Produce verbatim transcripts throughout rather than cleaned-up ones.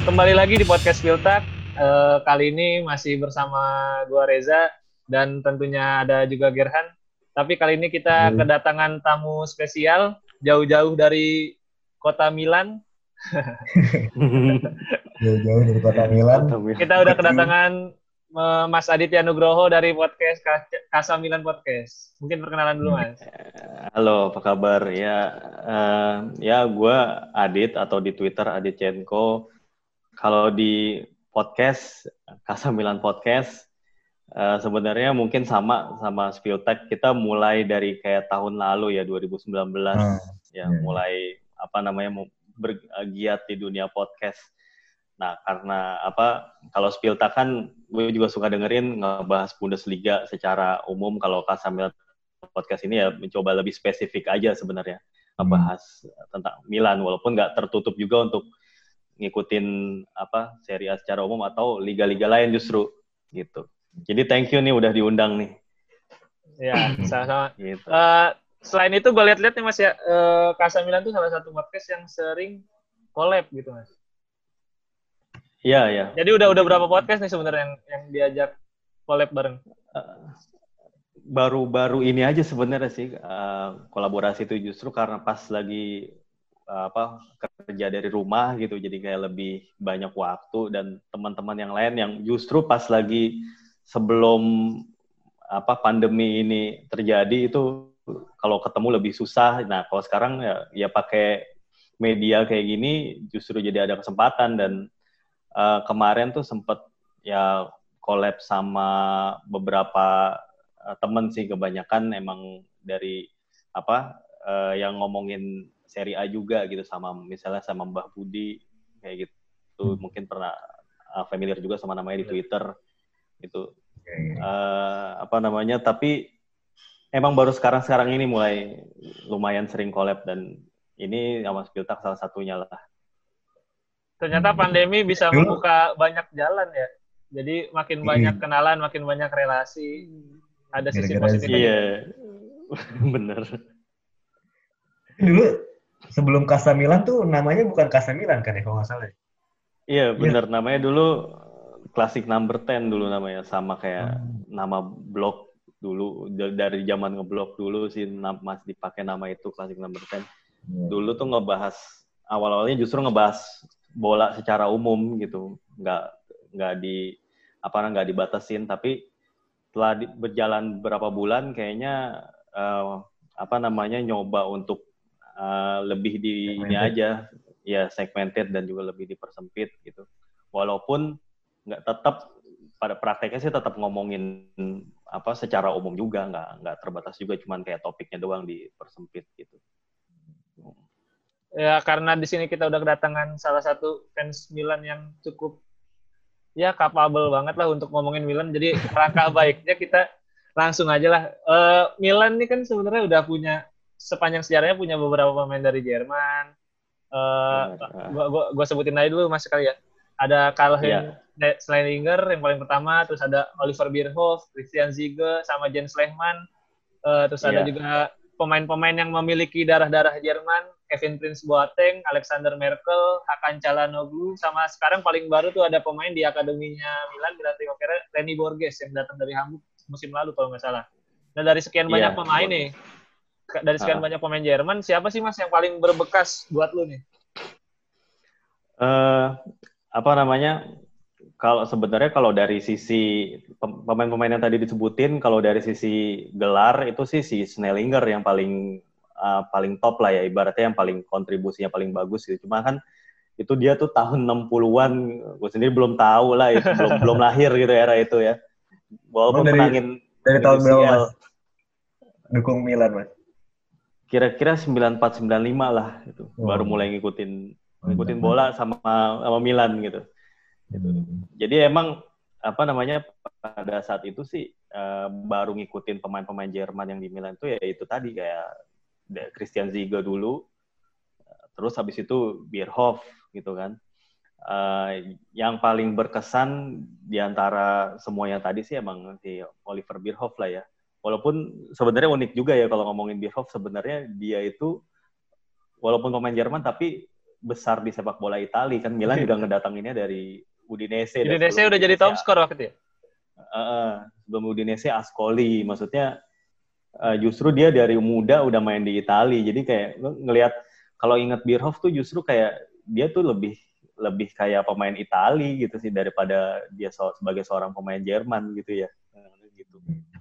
Kembali lagi di podcast Filtak. Uh, kali ini masih bersama gua Reza dan tentunya ada juga Gerhan. Tapi kali ini kita Hmm. kedatangan tamu spesial jauh-jauh dari kota Milan. Jauh-jauh dari kota Milan. Kita udah kedatangan uh, Mas Aditya Nugroho dari podcast Casa Milan Podcast. Mungkin perkenalan dulu, Mas. Halo, apa kabar? Ya, uh, ya gue Adit atau di Twitter Adit Cenko. Kalau di podcast Casa Milan Podcast, uh, sebenarnya mungkin sama sama Spiltek. Kita mulai dari kayak tahun lalu ya dua ribu sembilan belas, hmm. ya hmm. mulai apa namanya bergiat di dunia podcast. Nah, karena apa? Kalau Spiltek kan gue juga suka dengerin ngebahas Bundesliga secara umum. Kalau Casa Milan Podcast ini ya mencoba lebih spesifik aja sebenarnya ngebahas hmm. tentang Milan, walaupun nggak tertutup juga untuk ngikutin apa Serie A secara umum atau liga-liga lain justru gitu. Jadi thank you nih udah diundang nih. Ya, sama-sama. Gitu. Uh, selain itu gue lihat-lihat nih Mas ya, uh, Casa Milan tuh salah satu podcast yang sering collab gitu Mas. Iya, iya. Jadi udah udah berapa podcast nih sebenarnya yang, yang diajak collab bareng? Uh, baru-baru ini aja sebenarnya sih uh, kolaborasi itu justru karena pas lagi apa kerja dari rumah gitu, jadi kayak lebih banyak waktu, dan teman-teman yang lain yang justru pas lagi sebelum apa pandemi ini terjadi itu kalau ketemu lebih susah. Nah kalau sekarang ya ya pakai media kayak gini justru jadi ada kesempatan, dan uh, kemarin tuh sempet ya collab sama beberapa uh, temen sih, kebanyakan emang dari apa uh, yang ngomongin Serie A juga gitu, sama misalnya sama Mbah Budi kayak gitu, hmm. mungkin pernah uh, familiar juga sama namanya di Twitter gitu. Okay. Uh, apa namanya, tapi emang baru sekarang-sekarang ini mulai lumayan sering collab, dan ini sama Spiltak salah satunya lah. Ternyata pandemi bisa membuka banyak jalan ya. Jadi makin banyak kenalan, makin banyak relasi. Ada sisi positifnya. Iya, bener. Dulu sebelum Casa Milan tuh namanya bukan Casa Milan kan ya kalau nggak salah? Iya benar, ya. Namanya dulu Classic Number sepuluh dulu namanya, sama kayak hmm. nama blog dulu dari zaman ngeblog dulu sih masih dipakai nama itu Classic Number sepuluh. Hmm. Dulu tuh ngebahas awal-awalnya justru ngebahas bola secara umum gitu, nggak nggak di apa nggak dibatasin, tapi setelah di, berjalan beberapa bulan kayaknya uh, apa namanya nyoba untuk Uh, lebih di segmented. Ini aja ya segmented, dan juga lebih dipersempit gitu, walaupun nggak tetap pada prakteknya sih tetap ngomongin apa secara umum juga, nggak nggak terbatas juga cuman kayak topiknya doang dipersempit gitu. Ya karena di sini kita udah kedatangan salah satu fans Milan yang cukup ya capable banget lah untuk ngomongin Milan, jadi rangka baiknya kita langsung aja lah. uh, Milan ini kan sebenarnya udah punya sepanjang sejarahnya punya beberapa pemain dari Jerman. Uh, gua, gua, gua sebutin aja dulu Mas sekali ya. Ada Karl-Heinz yeah. Schleininger yang paling pertama, terus ada Oliver Bierhoff, Christian Ziege, sama Jens Lehmann. Uh, terus yeah. ada juga pemain-pemain yang memiliki darah-darah Jerman, Kevin Prince Boateng, Alexander Merkel, Hakan Çalhanoğlu, sama sekarang paling baru tuh ada pemain di akademinya Milan, Milan Primavera, Reni Borges yang datang dari Hamburg musim lalu kalau nggak salah. Nah dari sekian banyak yeah, pemain Borges. nih, dari sekian uh. banyak pemain Jerman, siapa sih Mas yang paling berbekas buat lu nih? Uh, apa namanya? Kalau sebenarnya kalau dari sisi pemain-pemain yang tadi disebutin, kalau dari sisi gelar itu sih si Schnellinger yang paling uh, paling top lah ya, ibaratnya yang paling kontribusinya paling bagus gitu. Cuma kan itu dia tuh tahun enam puluhan, gue sendiri belum tahu lah itu, belum belum lahir gitu era itu ya. Walaupun oh, dari, menangin dari tahun berapa Mas? Dukung Milan Mas? Kira-kira sembilan empat sembilan lima lah itu. Oh. Baru mulai ngikutin ngikutin bola sama sama Milan gitu. Gitu. Hmm. Jadi emang apa namanya pada saat itu sih uh, baru ngikutin pemain-pemain Jerman yang di Milan itu ya itu tadi kayak Christian Ziege dulu, terus habis itu Bierhoff gitu kan. Uh, yang paling berkesan di antara semua yang tadi sih emang si Oliver Bierhoff lah ya. Walaupun sebenarnya unik juga ya kalau ngomongin Bierhoff, sebenarnya dia itu walaupun pemain Jerman tapi besar di sepak bola Italia kan. Milan juga ngedatanginnya dari Udinese. Udinese udah jadi top skor waktu itu ya? Uh, sebelum Udinese Ascoli, maksudnya uh, justru dia dari muda udah main di Italia. Jadi kayak ngelihat kalau ingat Bierhoff tuh justru kayak dia tuh lebih lebih kayak pemain Italia gitu sih daripada dia so, sebagai seorang pemain Jerman gitu ya. Gitu.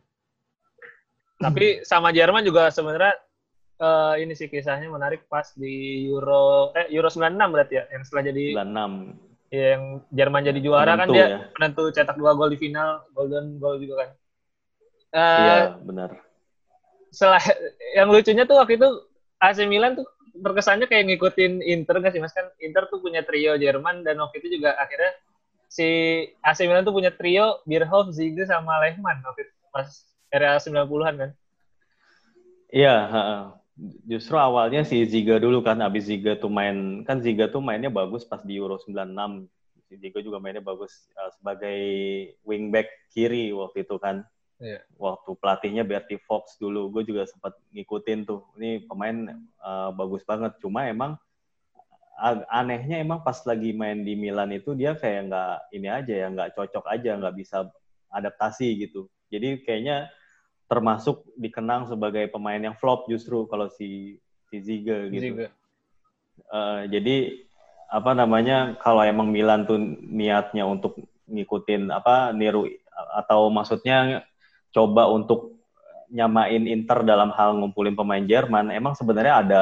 Tapi sama Jerman juga sebenarnya uh, ini sih kisahnya menarik pas di Euro eh Euro sembilan puluh enam berarti ya, yang setelah jadi sembilan puluh enam ya, yang Jerman jadi juara penentu, kan dia ya. penentu cetak dua gol di final, golden goal juga kan. Uh, iya, benar. Setelah yang lucunya tuh waktu itu A C Milan tuh terkesannya kayak ngikutin Inter nggak sih Mas, kan Inter tuh punya trio Jerman dan waktu itu juga akhirnya si A C Milan tuh punya trio Bierhoff, Ziege sama Lehmann waktu itu pas era sembilan puluhan kan. Iya, justru awalnya si Ziege dulu kan, abis Ziege tuh main, kan Ziege tuh mainnya bagus pas di Euro sembilan puluh enam. Si Ziege juga mainnya bagus uh, sebagai wingback kiri waktu itu kan. Iya. Waktu pelatihnya Bertie Fox dulu, gue juga sempat ngikutin tuh. Ini pemain uh, bagus banget, cuma emang anehnya emang pas lagi main di Milan itu dia kayak nggak ini aja ya, nggak cocok aja, nggak bisa adaptasi gitu. Jadi kayaknya termasuk dikenang sebagai pemain yang flop justru kalau si si Ziege gitu. Ziege. Uh, jadi apa namanya, kalau emang Milan tuh niatnya untuk ngikutin apa niru atau maksudnya coba untuk nyamain Inter dalam hal ngumpulin pemain Jerman, emang sebenarnya ada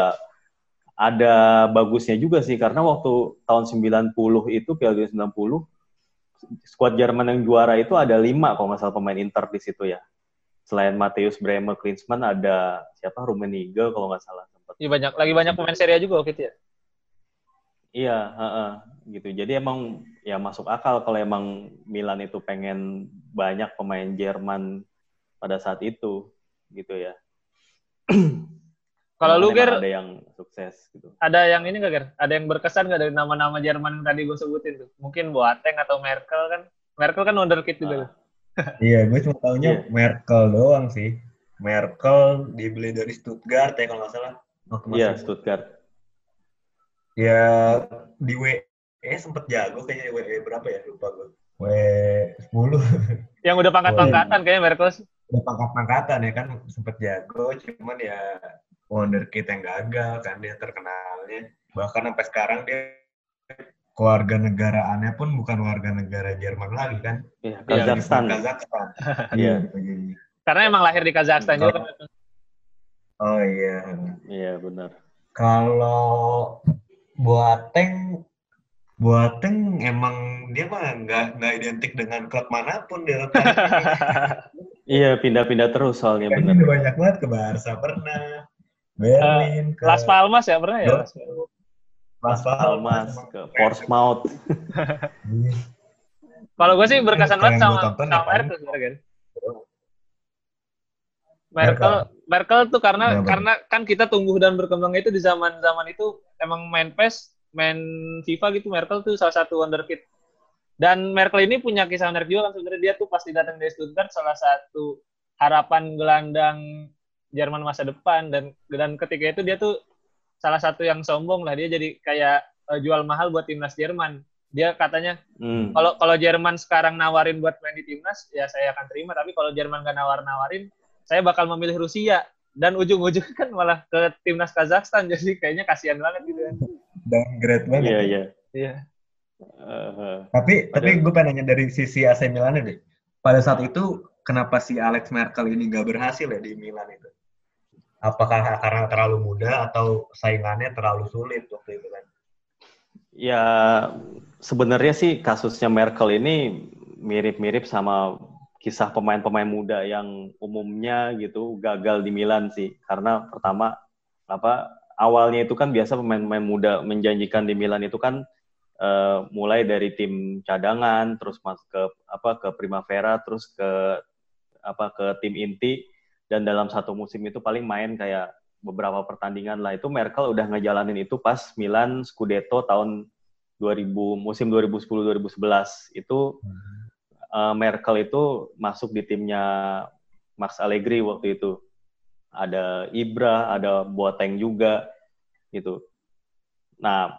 ada bagusnya juga sih, karena waktu tahun sembilan puluh itu Piala Dunia sembilan puluh skuad Jerman yang juara itu ada lima kalau nggak salah pemain Inter di situ ya. Selain Matthäus Bremer, Klinsmann, ada siapa, Rummenigge kalau nggak salah. Iya, banyak lagi banyak pemain Serie A juga waktu itu ya. Iya, uh-uh, gitu. Jadi emang ya masuk akal kalau emang Milan itu pengen banyak pemain Jerman pada saat itu, gitu ya. Kalau lu, Ger, ada yang sukses gitu. Ada yang ini nggak, Ger? Ada yang berkesan nggak dari nama-nama Jerman yang tadi gue sebutin tuh? Mungkin Boateng atau Merkel kan? Merkel kan wonderkid juga. Ah. Iya, gue cuma taunya yeah. Merkel doang sih. Merkel dibeli dari Stuttgart ya kalau nggak salah. Iya, Stuttgart. Ya di W E sempet jago kayaknya, W E berapa ya? Lupa gue. W E sepuluh. Yang udah pangkat-pangkatan kayaknya Merkel. Udah pangkat-pangkatan ya kan, sempet jago, cuman ya wonderkid yang gagal kan dia terkenalnya. Bahkan sampai sekarang dia keluarga negaraannya pun bukan warga negara Jerman lagi kan. Iya, Kazakhstan. Kazakhstan. Iya. Karena emang lahir di Kazakhstan oh. juga. Oh iya. Iya, benar. Kalau Boateng Boateng emang dia mah nggak nggak identik dengan klub manapun dia letaknya. Iya, pindah-pindah terus soalnya, benar. Udah banyak banget, ke Barca pernah, Berlin, uh, ke Las Palmas ya pernah ya? Las, Las Palmas, ke Portsmouth. Kalau gue sih berkesan banget sama sama Merkel sebenarnya. Merkel, Merkel tuh karena ya, karena kan kita tumbuh dan berkembangnya itu di zaman-zaman itu emang main P E S, main FIFA gitu. Merkel tuh salah satu wonderkid. Dan Merkel ini punya kisah menarik juga kan sebenarnya. Dia tuh pasti datang dari Stuttgart, salah satu harapan gelandang Jerman masa depan, dan dan ketika itu dia tuh salah satu yang sombong lah, dia jadi kayak uh, jual mahal buat timnas Jerman. Dia katanya kalau hmm. kalau Jerman sekarang nawarin buat main di timnas ya saya akan terima, tapi kalau Jerman nggak nawar-nawarin saya bakal memilih Rusia, dan ujung-ujungnya kan malah ke timnas Kazakhstan, jadi kayaknya kasihan banget gitu kan. Downgrade banget. Iya, iya. Iya. Uh, tapi pada... tapi gue pengen nanya dari sisi A C Milan deh. Pada saat itu kenapa si Alex Merkel ini nggak berhasil ya di Milan itu? Apakah karena terlalu muda atau saingannya terlalu sulit waktu itu kan? Ya sebenarnya sih kasusnya Merkel ini mirip-mirip sama kisah pemain-pemain muda yang umumnya gitu gagal di Milan sih. Karena pertama apa awalnya itu kan biasa pemain-pemain muda menjanjikan di Milan itu kan uh, mulai dari tim cadangan terus masuk ke apa ke Primavera terus ke apa ke tim inti, dan dalam satu musim itu paling main kayak beberapa pertandingan lah. Itu Merkel udah ngejalanin itu pas Milan Scudetto tahun dua ribu musim dua ribu sepuluh dua ribu sebelas itu. Uh, Merkel itu masuk di timnya Max Allegri waktu itu. Ada Ibra, ada Boateng juga gitu. Nah,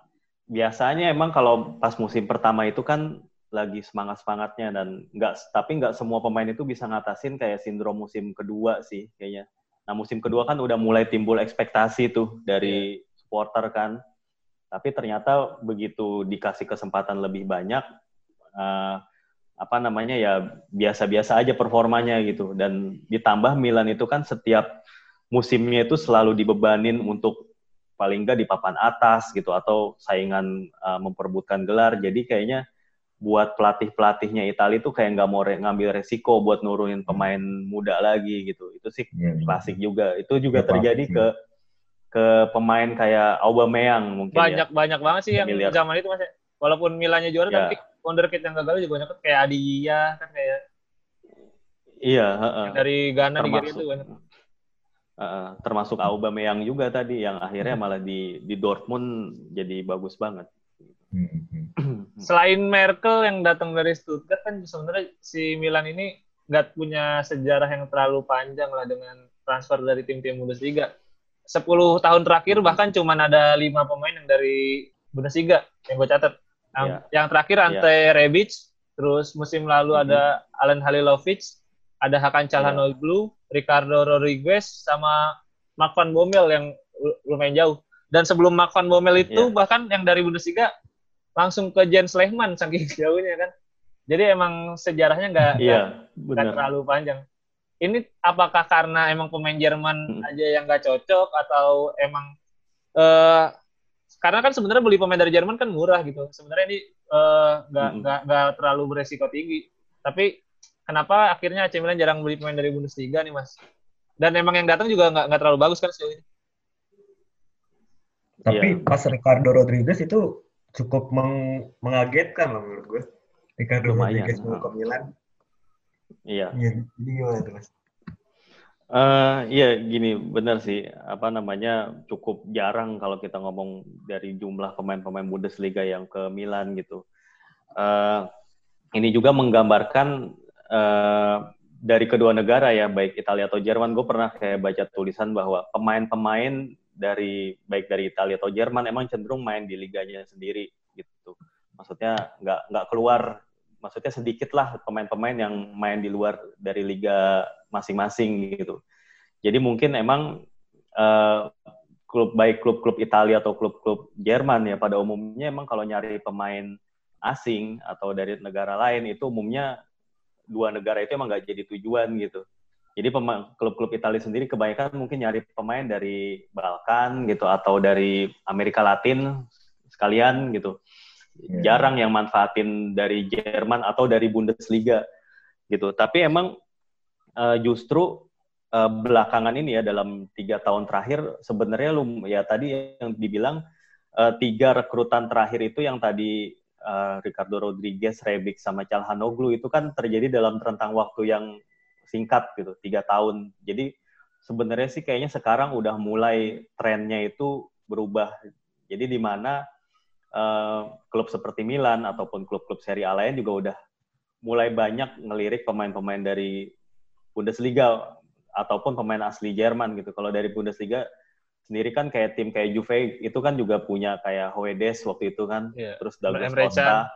biasanya emang kalau pas musim pertama itu kan lagi semangat-semangatnya dan nggak, tapi nggak semua pemain itu bisa ngatasin kayak sindrom musim kedua sih kayaknya. Nah musim kedua kan udah mulai timbul ekspektasi tuh dari yeah. supporter kan, tapi ternyata begitu dikasih kesempatan lebih banyak, uh, apa namanya ya biasa-biasa aja performanya gitu. Dan ditambah Milan itu kan setiap musimnya itu selalu dibebanin untuk paling nggak di papan atas gitu atau saingan uh, memperebutkan gelar. Jadi kayaknya buat pelatih-pelatihnya Italia itu kayak nggak mau re- ngambil resiko buat nurunin pemain muda lagi gitu. Itu sih yeah, klasik yeah. juga. Itu juga yeah, terjadi ke ke pemain kayak Aubameyang mungkin banyak, ya. Banyak banget sih familiar. Yang zaman itu Mas. Walaupun Milannya juara yeah. tapi wonderkid yang gagal juga banyak kayak Adia kan kayak iya, uh, dari Ghana Nigeria itu banyak. Uh, termasuk Aubameyang juga tadi yang akhirnya malah di di Dortmund jadi bagus banget. Selain Merkel yang datang dari Stuttgart kan sebenarnya si Milan ini nggak punya sejarah yang terlalu panjang lah dengan transfer dari tim-tim Bundesliga. sepuluh tahun terakhir bahkan cuma ada lima pemain yang dari Bundesliga yang gue catat. Yang, yeah. yang terakhir Ante yeah. Rebic, terus musim lalu mm-hmm. ada Alen Halilovic, ada Hakan Çalhanoğlu, yeah. Ricardo Rodriguez, sama Mark van Bommel yang lumayan jauh. Dan sebelum Mark van Bommel itu yeah. bahkan yang dari Bundesliga langsung ke Jens Lehmann saking jauhnya kan. Jadi emang sejarahnya nggak yeah, terlalu panjang. Ini apakah karena emang pemain Jerman hmm. aja yang nggak cocok atau emang uh, karena kan sebenarnya beli pemain dari Jerman kan murah gitu. Sebenarnya ini nggak uh, nggak nggak terlalu beresiko tinggi. Tapi kenapa akhirnya A C Milan jarang beli pemain dari Bundesliga nih Mas? Dan emang yang datang juga nggak nggak terlalu bagus kan sejauh ini. Tapi yeah. pas Ricardo Rodriguez itu cukup meng- mengagetkan loh menurut gue. Ricardo Lumayan, Rodriguez mau ke Milan. Iya. Iya, jadi gimana tuh Mas? Uh, iya gini benar sih apa namanya cukup jarang kalau kita ngomong dari jumlah pemain-pemain Bundesliga yang ke Milan gitu. Uh, ini juga menggambarkan uh, dari kedua negara ya baik Italia atau Jerman. Gue pernah kayak baca tulisan bahwa pemain-pemain dari baik dari Italia atau Jerman emang cenderung main di liganya sendiri gitu. Maksudnya nggak nggak keluar. Maksudnya sedikit lah pemain-pemain yang main di luar dari liga masing-masing gitu. Jadi mungkin emang uh, klub baik klub-klub Italia atau klub-klub Jerman ya pada umumnya emang kalau nyari pemain asing atau dari negara lain itu umumnya dua negara itu emang nggak jadi tujuan gitu. Jadi pemain, klub-klub Italia sendiri kebanyakan mungkin nyari pemain dari Balkan gitu atau dari Amerika Latin sekalian gitu. Jarang yang manfaatin dari Jerman atau dari Bundesliga gitu. Tapi emang uh, justru uh, belakangan ini ya dalam tiga tahun terakhir sebenarnya lu ya tadi yang dibilang uh, tiga rekrutan terakhir itu yang tadi uh, Ricardo Rodriguez, Rebic sama Çalhanoğlu itu kan terjadi dalam rentang waktu yang singkat gitu, tiga tahun. Jadi sebenarnya sih kayaknya sekarang udah mulai trennya itu berubah. Jadi di mana Uh, klub seperti Milan ataupun klub-klub Serie A lain juga udah mulai banyak ngelirik pemain-pemain dari Bundesliga ataupun pemain asli Jerman gitu. Kalau dari Bundesliga sendiri kan kayak tim kayak Juve itu kan juga punya kayak Hoedes waktu itu kan, yeah. terus Douglas Costa,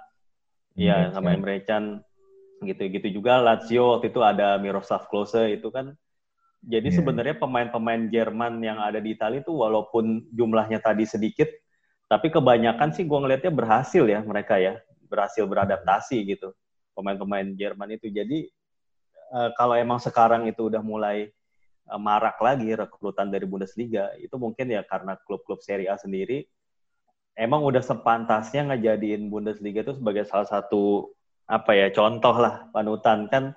iya sama Emre Can, gitu-gitu juga Lazio waktu itu ada Miroslav Klose itu kan. Jadi yeah. sebenarnya pemain-pemain Jerman yang ada di Italia itu walaupun jumlahnya tadi sedikit, tapi kebanyakan sih gue ngelihatnya berhasil ya mereka ya, berhasil beradaptasi gitu pemain-pemain Jerman itu. Jadi uh, kalau emang sekarang itu udah mulai uh, marak lagi rekrutan dari Bundesliga, itu mungkin ya karena klub-klub Serie A sendiri emang udah sepantasnya ngejadiin Bundesliga itu sebagai salah satu apa ya contoh lah panutan kan.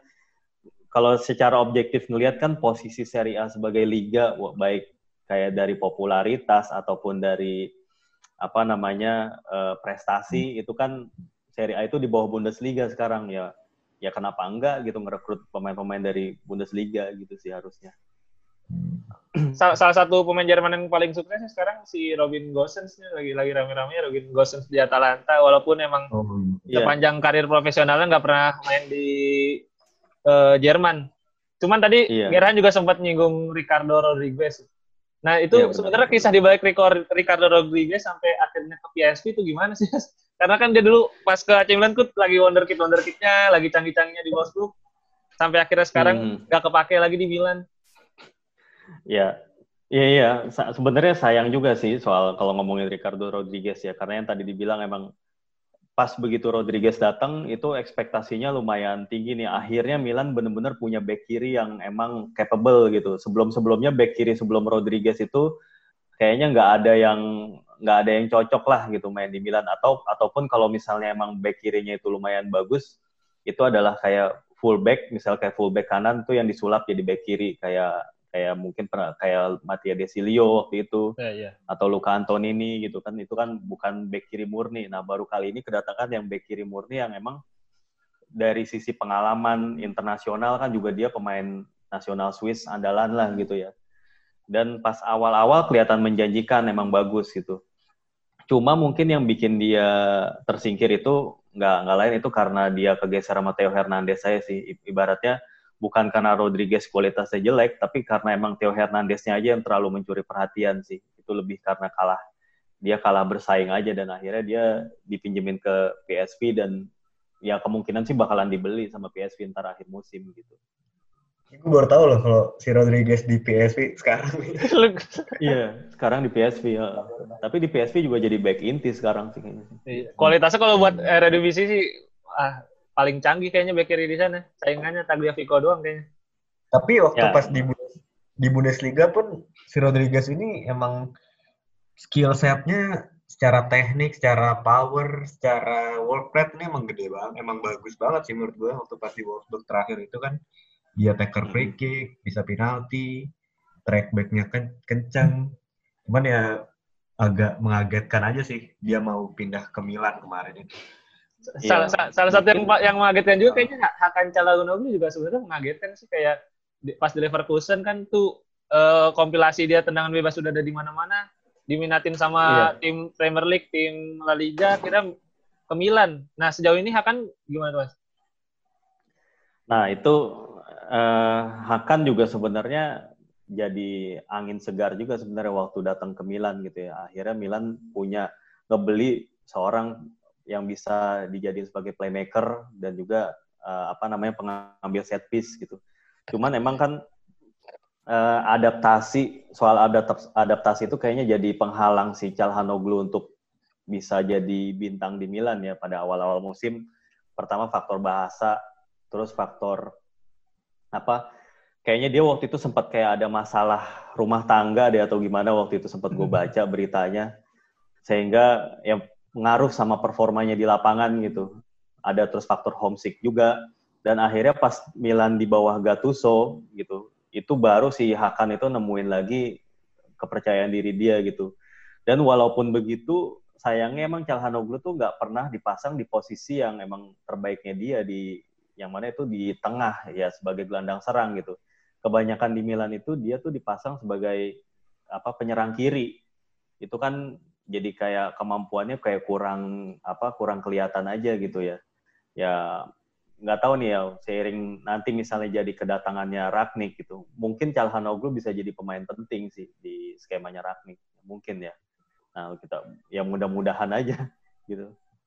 Kalau secara objektif ngelihat kan posisi Serie A sebagai liga baik kayak dari popularitas ataupun dari apa namanya uh, prestasi itu kan Serie A itu di bawah Bundesliga sekarang ya ya kenapa enggak gitu merekrut pemain-pemain dari Bundesliga gitu sih harusnya. Salah, salah satu pemain Jerman yang paling sukses sekarang si Robin Gosens nih lagi lagi rame-ramenya Robin Gosens di Atalanta walaupun emang oh, sepanjang yeah. karir profesionalnya nggak pernah main di uh, Jerman. Cuman tadi yeah. Gerhan juga sempat nyinggung Ricardo Rodriguez. Nah itu ya, sebenarnya kisah di balik Ricardo Rodriguez sampai akhirnya ke P S V itu gimana sih? Karena kan dia dulu pas ke A C Milan tuh lagi wonderkid wonderkidnya, lagi canggih-canggihnya di Wolfsburg, sampai akhirnya sekarang nggak hmm. kepake lagi di Milan. Ya, iya iya. Sa- sebenarnya sayang juga sih soal kalau ngomongin Ricardo Rodriguez ya, karena yang tadi dibilang emang pas begitu Rodriguez datang itu ekspektasinya lumayan tinggi nih. Akhirnya Milan benar-benar punya back kiri yang emang capable gitu. Sebelum-sebelumnya back kiri sebelum Rodriguez itu kayaknya nggak ada yang nggak ada yang cocok lah gitu main di Milan, atau ataupun kalau misalnya emang back kirinya itu lumayan bagus, itu adalah kayak fullback, misal kayak fullback kanan tuh yang disulap jadi back kiri kayak kayak mungkin pernah kayak Mattia Desilio waktu itu yeah, yeah. atau Luca Antonini gitu kan, itu kan bukan back kiri murni. Nah baru kali ini kedatangan yang back kiri murni yang emang dari sisi pengalaman internasional kan juga dia pemain nasional Swiss andalan lah gitu ya. Dan pas awal-awal kelihatan menjanjikan, emang bagus gitu. Cuma mungkin yang bikin dia tersingkir itu nggak nggak lain itu karena dia kegeser sama Theo Hernandez saya sih. Ibaratnya bukan karena Rodriguez kualitasnya jelek, tapi karena emang Theo Hernandez-nya aja yang terlalu mencuri perhatian sih. Itu lebih karena kalah dia kalah bersaing aja, dan akhirnya dia dipinjemin ke P S V dan ya kemungkinan sih bakalan dibeli sama P S V ntar akhir musim gitu. Gue baru tahu loh kalau si Rodriguez di P S V sekarang. Iya, sekarang di P S V ya. Tapi di P S V juga jadi back inti sekarang sih kayaknya. Kualitasnya kalau buat Eredivisie sih ah, paling canggih kayaknya back kiri di sana. Saingannya Tagliafico doang kayaknya. Tapi waktu ya. pas di di Bundesliga pun si Rodriguez ini emang skill set-nya secara teknik, secara power, secara work rate ini emang gede banget. Emang bagus banget sih menurut gue waktu pas di Wolfsburg terakhir itu kan. Dia taker free kick, bisa penalti, track back-nya ken- kencang. Cuman ya agak mengagetkan aja sih dia mau pindah ke Milan kemarin itu. Salah, ya, salah satu yang yang mengagetkan juga kayaknya Hakan Çalhanoğlu juga sebenarnya mengagetkan sih, kayak di, pas di Leverkusen kan tuh uh, kompilasi dia tendangan bebas sudah ada di mana-mana, diminatin sama iya. tim Premier League, tim La Liga, kira ke Milan. Nah sejauh ini Hakan gimana Mas? Nah itu uh, Hakan juga sebenarnya jadi angin segar juga sebenarnya waktu datang ke Milan gitu ya. Akhirnya Milan punya ngebeli seorang yang bisa dijadiin sebagai playmaker dan juga uh, apa namanya pengambil set piece gitu. Cuman emang kan uh, adaptasi soal adapt- adaptasi itu kayaknya jadi penghalang si Çalhanoğlu untuk bisa jadi bintang di Milan ya pada awal-awal musim. Pertama faktor bahasa, terus faktor apa? Kayaknya dia waktu itu sempat kayak ada masalah rumah tangga deh atau gimana, waktu itu sempat gue baca beritanya, sehingga yang pengaruh sama performanya di lapangan gitu. Ada terus faktor homesick juga, dan akhirnya pas Milan di bawah Gattuso gitu, itu baru si Hakan itu nemuin lagi kepercayaan diri dia gitu. Dan walaupun begitu, sayangnya emang Çalhanoğlu tuh nggak pernah dipasang di posisi yang emang terbaiknya dia, di yang mana itu di tengah ya sebagai gelandang serang gitu. Kebanyakan di Milan itu dia tuh dipasang sebagai apa penyerang kiri. Itu kan jadi kayak kemampuannya kayak kurang apa kurang kelihatan aja gitu ya. Ya nggak tahu nih ya, seiring nanti misalnya jadi kedatangannya Rangnick gitu. Mungkin Çalhanoğlu bisa jadi pemain penting sih di skemanya Rangnick. Mungkin ya. Nah, kita ya mudah-mudahan aja gitu.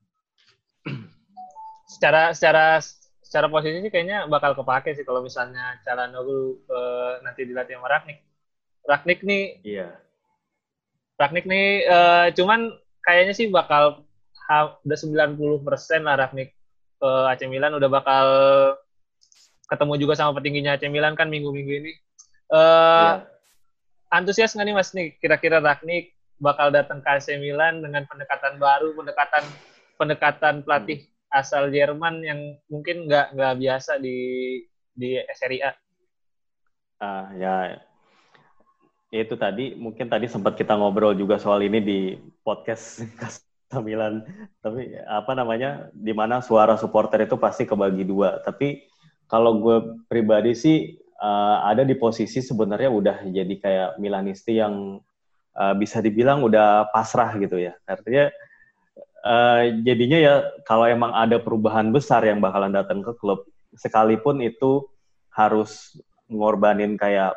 Secara secara secara posisi sih kayaknya bakal kepake sih kalau misalnya Çalhanoğlu uh, nanti dilatih sama Rangnick. Rangnick nih, iya. Rangnick nih, uh, cuman kayaknya sih bakal ha, udah sembilan puluh persen lah Rangnick ke A C Milan, udah bakal ketemu juga sama petingginya A C Milan kan minggu-minggu ini. Uh, iya. Antusias nggak nih Mas nih? Kira-kira Rangnick bakal datang ke A C Milan dengan pendekatan baru, pendekatan pendekatan pelatih hmm. asal Jerman yang mungkin nggak nggak biasa di di Serie A. Ah ya, itu tadi mungkin tadi sempat kita ngobrol juga soal ini di podcast Casa Milan. Tapi apa namanya, di mana suara supporter itu pasti kebagi dua. Tapi kalau gue pribadi sih uh, ada di posisi sebenarnya udah jadi kayak Milanisti yang uh, bisa dibilang udah pasrah gitu ya. Artinya Uh, jadinya ya kalau emang ada perubahan besar yang bakalan datang ke klub, sekalipun itu harus ngorbanin kayak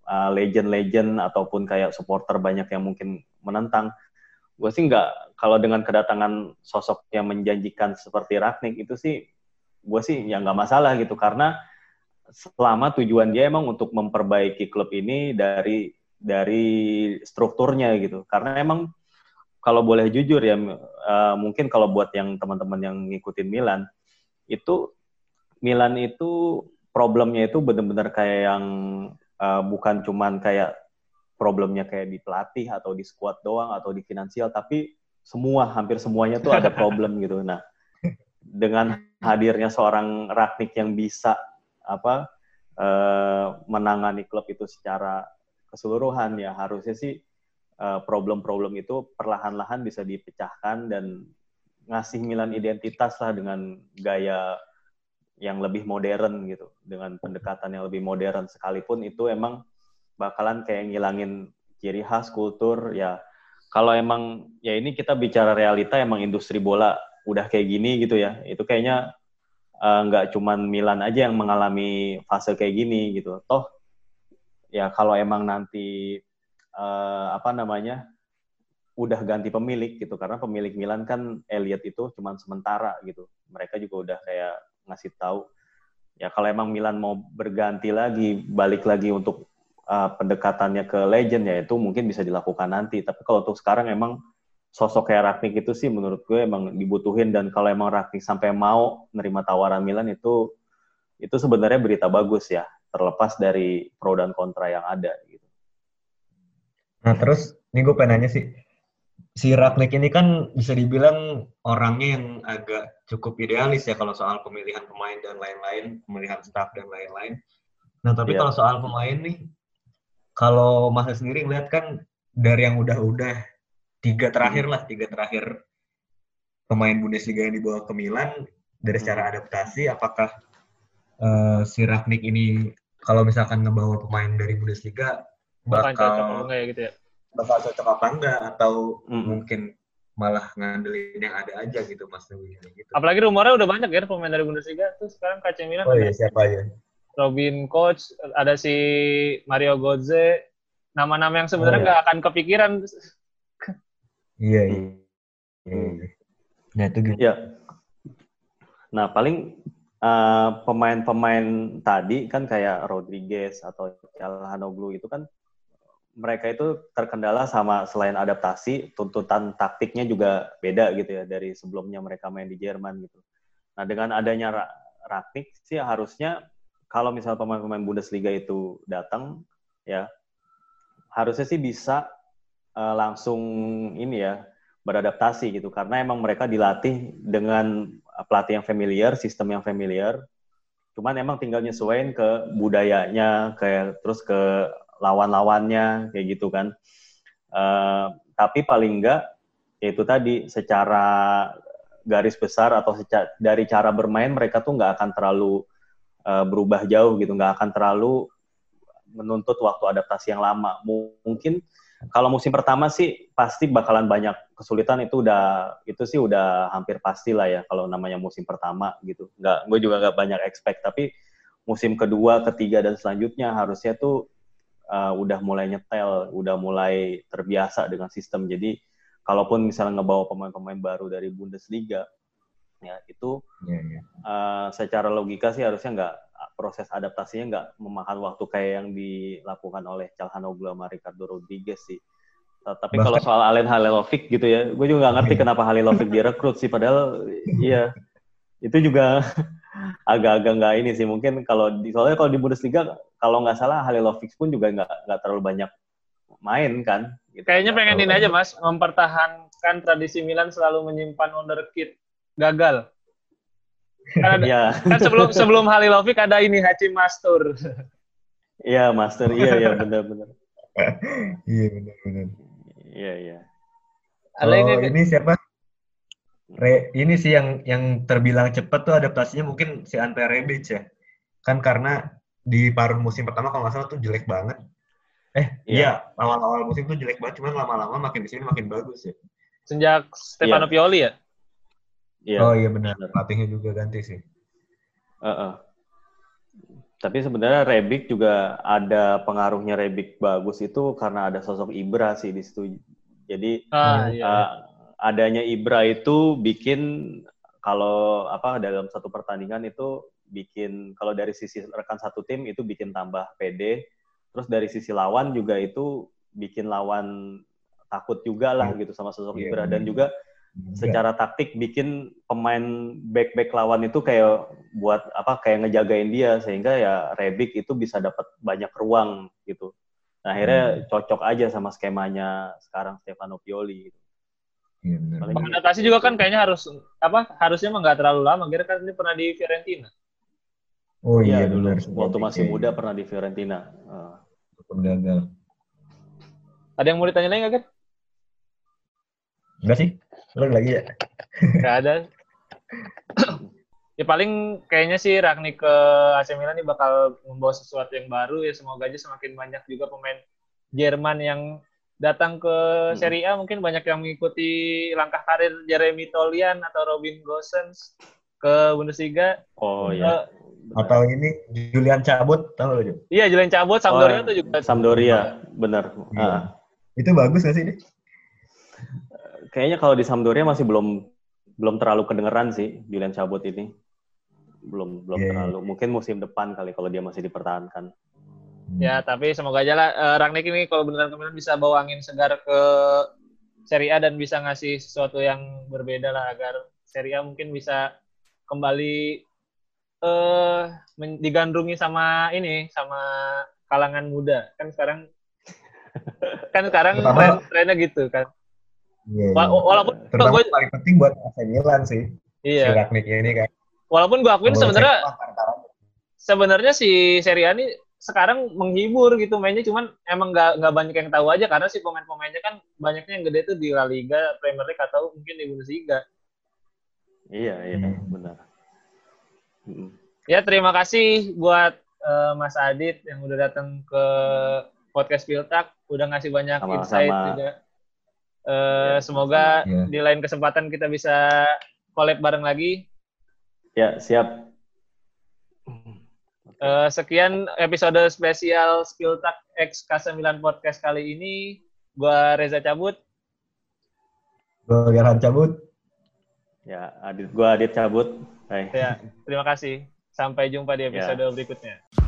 uh, legend-legend ataupun kayak supporter banyak yang mungkin menentang. Gue sih nggak, kalau dengan kedatangan sosok yang menjanjikan seperti Rangnick itu sih, gue sih ya nggak masalah gitu, karena selama tujuan dia emang untuk memperbaiki klub ini dari dari strukturnya gitu. Karena emang kalau boleh jujur ya, uh, mungkin kalau buat yang teman-teman yang ngikutin Milan, itu Milan itu problemnya itu benar-benar kayak yang uh, bukan cuman kayak problemnya kayak di pelatih atau di squad doang atau di finansial, tapi semua, hampir semuanya tuh ada problem gitu. Nah, dengan hadirnya seorang Rangnick yang bisa apa uh, menangani klub itu secara keseluruhan, ya harusnya sih uh, problem-problem itu perlahan-lahan bisa dipecahkan dan ngasih Milan identitas lah dengan gaya yang lebih modern gitu, dengan pendekatan yang lebih modern, sekalipun itu emang bakalan kayak ngilangin ciri khas kultur ya. Kalau emang ya ini kita bicara realita, emang industri bola udah kayak gini gitu ya, itu kayaknya nggak uh, cuman Milan aja yang mengalami fase kayak gini gitu. Toh ya kalau emang nanti uh, apa namanya udah ganti pemilik gitu, karena pemilik Milan kan Elliot itu cuman sementara gitu, mereka juga udah kayak ngasih tahu ya kalau emang Milan mau berganti lagi, balik lagi untuk uh, pendekatannya ke legend, ya itu mungkin bisa dilakukan nanti. Tapi kalau untuk sekarang emang sosok kayak Rangnick itu sih menurut gue emang dibutuhin, dan kalau emang Rangnick sampai mau nerima tawaran Milan itu itu sebenarnya berita bagus ya, terlepas dari pro dan kontra yang ada gitu. Nah terus ini gue pengen nanya sih, si Rangnick ini kan bisa dibilang orangnya yang agak cukup idealis ya kalau soal pemilihan pemain dan lain-lain, pemilihan staff dan lain-lain. Nah tapi yeah. kalau soal pemain nih, kalau Mas sendiri ngeliat kan dari yang udah-udah tiga terakhir lah, tiga terakhir pemain Bundesliga yang dibawa ke Milan, dari secara adaptasi, apakah uh, si Rangnick ini kalau misalkan ngebawa pemain dari Bundesliga bakal cocok apa enggak ya gitu ya? Bakal cocok apa enggak, atau mm. mungkin malah ngandelin yang ada aja gitu Mas Dewi gitu. Apalagi rumornya udah banyak ya pemain dari Bundesliga tuh sekarang K C Milan. Oh iya, siapa aja? Robin Koch, ada si Mario Götze, nama-nama yang sebenarnya nggak oh, iya. akan kepikiran. Iya, iya. iya. Nah, itu gitu. Ya. Nah, paling uh, pemain-pemain tadi kan kayak Rodriguez atau Calhanoglu itu kan mereka itu terkendala sama selain adaptasi, tuntutan taktiknya juga beda gitu ya dari sebelumnya mereka main di Jerman gitu. Nah, dengan adanya Rangnick sih harusnya kalau misal pemain-pemain Bundesliga itu datang ya harusnya sih bisa uh, langsung ini ya beradaptasi gitu, karena emang mereka dilatih dengan pelatih yang familiar, sistem yang familiar. Cuman emang tinggal nyesuaiin ke budayanya, kayak terus ke lawan-lawannya kayak gitu kan. Uh, tapi paling enggak itu tadi secara garis besar atau secara, dari cara bermain mereka tuh nggak akan terlalu uh, berubah jauh gitu, nggak akan terlalu menuntut waktu adaptasi yang lama. Mungkin kalau musim pertama sih pasti bakalan banyak kesulitan, itu udah itu sih udah hampir pasti lah ya kalau namanya musim pertama gitu. Nggak, gue juga nggak banyak expect, tapi musim kedua, ketiga dan selanjutnya harusnya tuh Uh, udah mulai nyetel, udah mulai terbiasa dengan sistem. Jadi, kalaupun misalnya ngebawa pemain-pemain baru dari Bundesliga, ya itu yeah, yeah. Uh, secara logika sih harusnya nggak, proses adaptasinya nggak memakan waktu kayak yang dilakukan oleh Calhanoglu sama Ricardo Rodriguez sih. Uh, tapi Bahkan, kalau soal Alen Halilovic gitu ya, gue juga nggak ngerti yeah. kenapa Halilovic direkrut sih, padahal iya itu juga agak-agak nggak ini sih, mungkin kalau di, soalnya kalau di Bundesliga kalau nggak salah Halilovic pun juga nggak nggak terlalu banyak main kan. Gitu. Kayaknya pengen ini aja Mas, mempertahankan tradisi Milan selalu menyimpan wonderkid gagal. Kan, ada, yeah. kan sebelum sebelum Halilovic ada ini Hachim Master. Iya Master, iya iya benar-benar. Iya benar-benar. Iya iya. Ada ini, ini siapa? Re, ini sih yang yang terbilang cepat tuh adaptasinya mungkin si Ante Rebic ya. Kan karena di paruh musim pertama kalau nggak salah tuh jelek banget. Eh, iya, yeah. awal-awal musim tuh jelek banget, cuman lama-lama makin di sini makin bagus ya. Sejak Stefano yeah. Pioli ya? Yeah. Oh iya benar, pelatihnya juga ganti sih. Uh-uh. Tapi sebenarnya Rebic juga ada pengaruhnya. Rebic bagus itu karena ada sosok Ibra sih di situ. Jadi ah, iya. uh, adanya Ibra itu bikin kalau apa dalam satu pertandingan itu bikin kalau dari sisi rekan satu tim itu bikin tambah pede. Terus dari sisi lawan juga itu bikin lawan takut juga lah gitu sama sosok yeah, Ibra. yeah. Dan juga secara taktik bikin pemain back-back lawan itu kayak buat apa kayak ngejagain dia sehingga ya Rebic itu bisa dapat banyak ruang gitu. Nah, akhirnya hmm. cocok aja sama skemanya sekarang Stefano Pioli gitu. Iya, adaptasi juga kan kayaknya harus apa harusnya mah nggak terlalu lama, kira kan ini pernah di Fiorentina. Oh iya, iya dulu benar. Waktu masih muda pernah di Fiorentina. Uh. Gagal. Ada yang mau ditanya lagi nggak, Gat? Enggak sih. Lu lagi ya? Nggak ada. Ya paling kayaknya sih Rangnick ke A C Milan ini bakal membawa sesuatu yang baru ya, semoga aja semakin banyak juga pemain Jerman yang datang ke Serie A, mungkin banyak yang mengikuti langkah karir Jeremy Tolian atau Robin Gosens ke Bundesliga. Oh iya. Uh, atau ini Julian Cabot, tahu lu? Iya, Julian Cabot Sampdoria oh, tuh juga. Sampdoria, benar. Iya. Ah. Itu bagus nggak sih ini? Kayaknya kalau di Sampdoria masih belum belum terlalu kedengeran sih Julian Cabot ini. Belum belum yeah. terlalu. Mungkin musim depan kali kalau dia masih dipertahankan. Ya, tapi semoga aja lah uh, Rangnick ini kalau beneran kemarin bisa bawa angin segar ke Serie A dan bisa ngasih sesuatu yang berbeda lah agar Serie A mungkin bisa kembali uh, men- digandrungi sama ini sama kalangan muda. Kan sekarang kan sekarang tren, trennya gitu kan. Iya, Wala- iya. Walaupun terutama gue, paling penting buat A C Milan sih. Iya. Si Rangnick ini kan. Walaupun gue akuin sebenarnya sebenarnya si Serie A ini sekarang menghibur gitu mainnya, cuman emang nggak nggak banyak yang tahu aja karena si pemain-pemainnya kan banyaknya yang gede tuh di La Liga, Premier League atau mungkin di Bundesliga. Iya iya hmm. benar. Hmm. Ya terima kasih buat uh, Mas Adit yang udah datang ke podcast Piltak, udah ngasih banyak Sama-sama. insight juga. Uh, ya, semoga ya. Di lain kesempatan kita bisa collab bareng lagi. Ya siap. Uh, sekian episode spesial Spiltak X K sembilan Podcast kali ini. Gua Reza cabut. Gua Gerhan cabut. Ya, Adit gua Adit cabut. Hai. Ya, terima kasih. Sampai jumpa di episode ya. berikutnya.